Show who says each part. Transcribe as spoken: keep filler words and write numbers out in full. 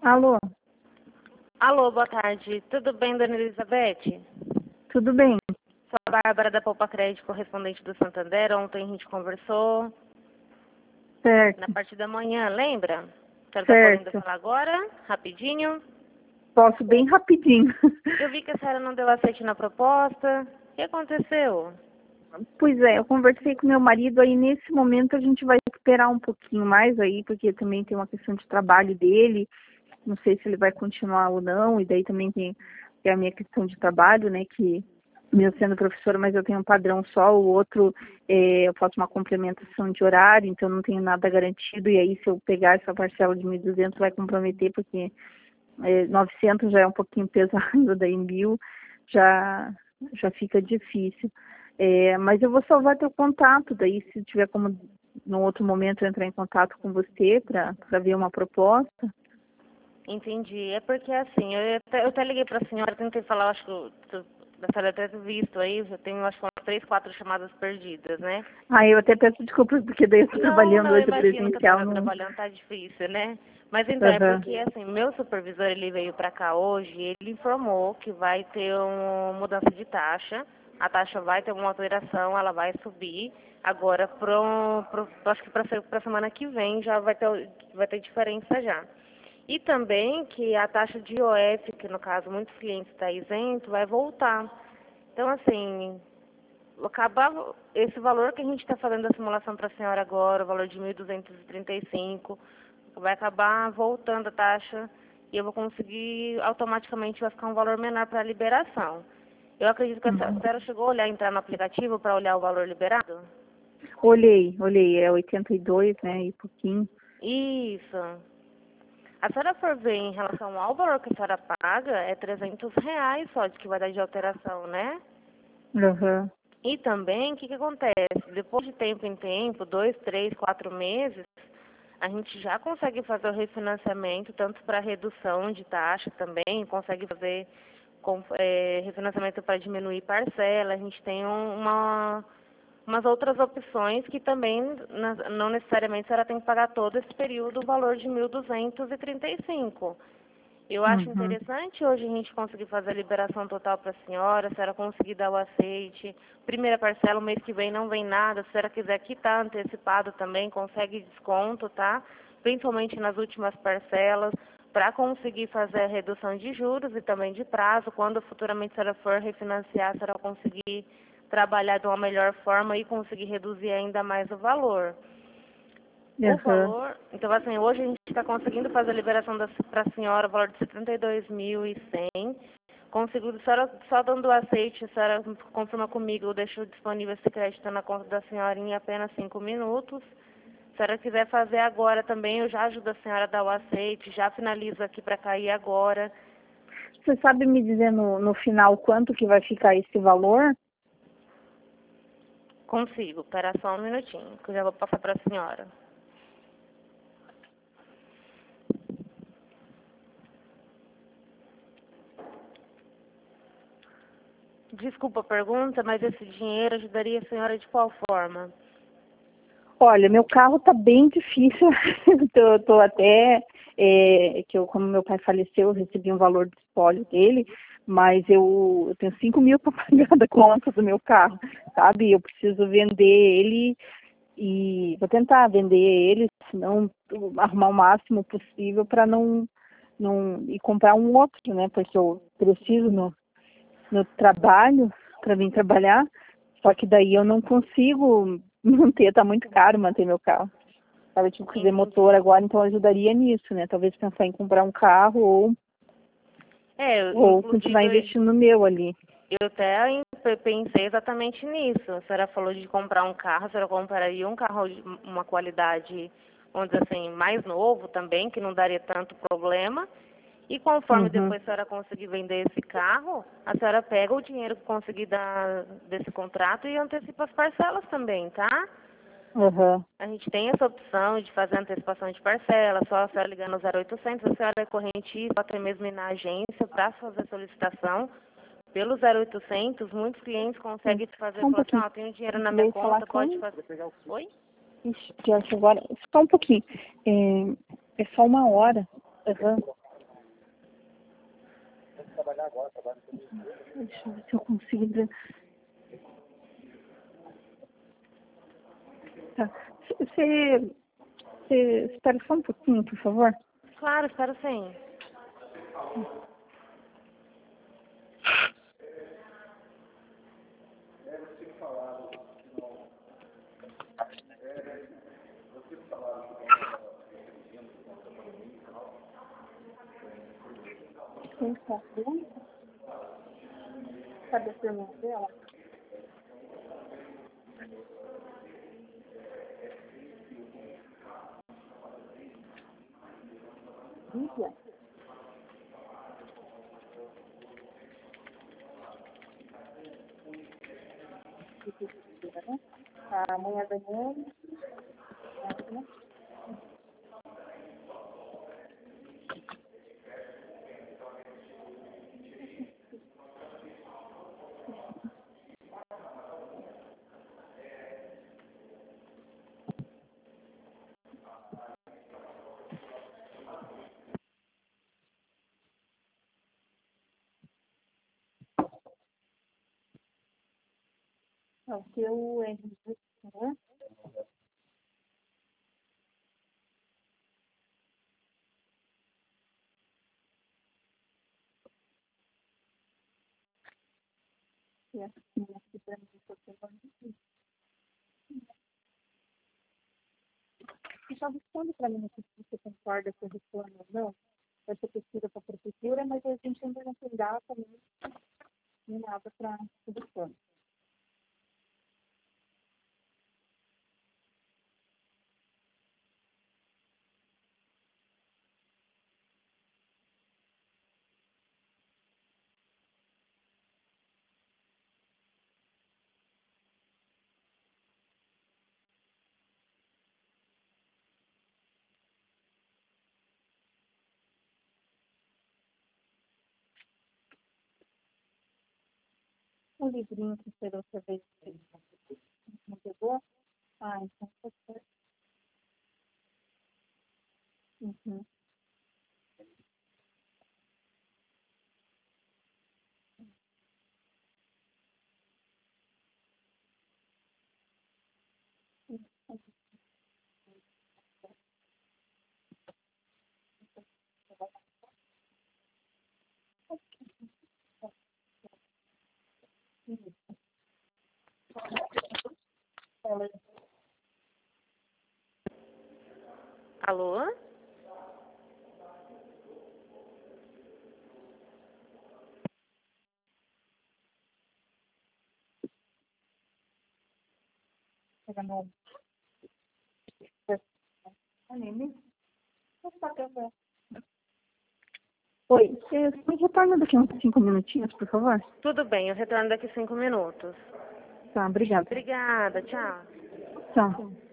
Speaker 1: Alô,
Speaker 2: Alô, boa tarde. Tudo bem, dona Elizabeth?
Speaker 1: tudo bem?
Speaker 2: Sou a Bárbara da Poupa Crédito, correspondente do Santander. Ontem a gente conversou na
Speaker 1: Certo,
Speaker 2: parte da manhã, lembra? A senhora está podendo
Speaker 1: certo.
Speaker 2: falar agora, rapidinho?
Speaker 1: Posso bem rapidinho.
Speaker 2: Eu vi que a senhora não deu aceite na proposta. O que aconteceu?
Speaker 1: Pois é, eu conversei com meu marido, aí nesse momento a gente vai esperar um pouquinho mais aí, porque também tem uma questão de trabalho dele, não sei se ele vai continuar ou não, e daí também tem, tem a minha questão de trabalho, né, que mesmo sendo professora, mas eu tenho um padrão só, o outro é, eu faço uma complementação de horário, então não tenho nada garantido, e aí se eu pegar essa parcela de mil e duzentos vai comprometer, porque é, novecentos já é um pouquinho pesado, daí mil já, já fica difícil. É, mas eu vou salvar teu contato, daí se tiver como num outro momento eu entrar em contato com você para ver uma proposta.
Speaker 2: Entendi. É porque assim, eu até, eu até liguei para a senhora, tentei falar, acho que eu- da senhora até ter visto aí, já tenho acho que umas três, quatro chamadas perdidas, né?
Speaker 1: Ah, eu até peço desculpas porque daí eu estou
Speaker 2: Não,
Speaker 1: trabalhando
Speaker 2: não, eu
Speaker 1: hoje
Speaker 2: imagino que a
Speaker 1: presencial
Speaker 2: senhora
Speaker 1: no.
Speaker 2: trabalhando tá difícil, né? Mas então, é
Speaker 1: Aham.
Speaker 2: porque, assim, meu supervisor, ele veio para cá hoje e ele informou que vai ter uma mudança de taxa. A taxa vai ter uma alteração, ela vai subir. Agora, pro, pro, acho que para a semana que vem já vai ter, vai ter diferença já. E também que a taxa de I O F, que no caso muitos clientes estão isento, vai voltar. Então, assim, acabar esse valor que a gente está fazendo a simulação para a senhora agora, o valor de mil duzentos e trinta e cinco, vai acabar voltando a taxa e eu vou conseguir, automaticamente vai ficar um valor menor para a liberação. Eu acredito que a
Speaker 1: Uhum.
Speaker 2: senhora chegou a olhar, entrar no aplicativo para olhar o valor liberado?
Speaker 1: Olhei, olhei, é oitenta e dois, né, e pouquinho.
Speaker 2: Isso. A senhora for ver em relação ao valor que a senhora paga, é trezentos reais só de que vai dar de alteração, né?
Speaker 1: Aham.
Speaker 2: E também, o que que acontece? Depois de tempo em tempo, dois, três, quatro meses, a gente já consegue fazer o refinanciamento, tanto para redução de taxa também, consegue fazer com, é, refinanciamento para diminuir parcela. A gente tem um- uma, umas outras opções que também, na- não necessariamente, a senhora tem que pagar todo esse período o valor de mil duzentos e trinta e cinco. Eu acho
Speaker 1: Uhum.
Speaker 2: interessante hoje a gente conseguir fazer a liberação total para a senhora, se a senhora conseguir dar o aceite. Primeira parcela, o mês que vem não vem nada. Se a senhora quiser quitar antecipado também, consegue desconto, tá? Principalmente nas últimas parcelas, para conseguir fazer a redução de juros e também de prazo. Quando futuramente a senhora for refinanciar, a senhora conseguir trabalhar de uma melhor forma e conseguir reduzir ainda mais o valor. O
Speaker 1: Aham.
Speaker 2: valor, então assim, hoje a gente está conseguindo fazer a liberação para a senhora o valor de setenta e dois mil e cem. Consigo, a senhora, só dando o aceite, a senhora confirma comigo, eu deixo disponível esse crédito na conta da senhora em apenas cinco minutos. Se a senhora quiser fazer agora também, eu já ajudo a senhora a dar o aceite, já finalizo aqui para cair agora.
Speaker 1: Você sabe me dizer no, no final quanto que vai ficar esse valor?
Speaker 2: Consigo, espera só um minutinho, que eu já vou passar para a senhora. Desculpa a pergunta, mas esse dinheiro ajudaria a senhora de qual forma?
Speaker 1: Olha, meu carro tá bem difícil. tô, tô até é, que eu, como meu pai faleceu, eu recebi um valor de espólio dele, mas eu, eu tenho cinco mil para pagar da conta do meu carro, sabe? Eu preciso vender ele e vou tentar vender ele, senão arrumar o máximo possível para não, não e comprar um outro, né? Porque eu preciso no, no trabalho para vir trabalhar. Só que daí eu não consigo manter, tá muito caro manter meu carro. Sabe, eu tive que fazer motor
Speaker 2: Entendi.
Speaker 1: agora, então ajudaria nisso, né? Talvez pensar em comprar um carro ou,
Speaker 2: É, eu-
Speaker 1: ou continuar
Speaker 2: inclusive
Speaker 1: investindo no meu ali.
Speaker 2: eu até em- pe- pensei exatamente nisso. A senhora falou de comprar um carro, a senhora compraria um carro de uma qualidade, vamos dizer assim, mais novo também, que não daria tanto problema. E conforme
Speaker 1: Uhum,
Speaker 2: depois a senhora conseguir vender esse carro, a senhora pega o dinheiro que conseguir dar desse contrato e antecipa as parcelas também, tá?
Speaker 1: uhum.
Speaker 2: A gente tem essa opção de fazer antecipação de parcela, só a senhora ligar no zero oitocentos, a senhora é correntista, ou até mesmo ir na agência para fazer a solicitação. Pelo zero oitocentos, muitos clientes
Speaker 1: Sim.
Speaker 2: conseguem fazer,
Speaker 1: Só um
Speaker 2: falar assim,
Speaker 1: pouquinho.
Speaker 2: ó, tenho dinheiro na minha
Speaker 1: Veio falar
Speaker 2: conta, pode
Speaker 1: com.
Speaker 2: fazer. Oi?
Speaker 1: Ixi, pior que agora. Só um pouquinho. É, é só uma hora. Uhum. Deixa eu ver se eu consigo. Tá. Você, você espera só um pouquinho, por favor?
Speaker 2: Claro, espero sim.
Speaker 1: Cadê a pergunta dela? Lívia? A mãe é Daniela. O seu R G, né? E assim, aqui para mim, você vai dizer. E só responde para mim se você concorda com o retorno ou não. Essa pesquisa para a prefeitura, mas a gente ainda não tem data nem, nem nada para o retorno. O livrinho que você outra vez não pegou? Ah, então tá certo. Uhum.
Speaker 2: Alô?
Speaker 1: Pega no... Oi, você me retorna daqui uns cinco minutinhos, por favor?
Speaker 2: Tudo bem, eu retorno daqui cinco minutos.
Speaker 1: Tá, obrigada.
Speaker 2: Obrigada, tchau.
Speaker 1: Tchau.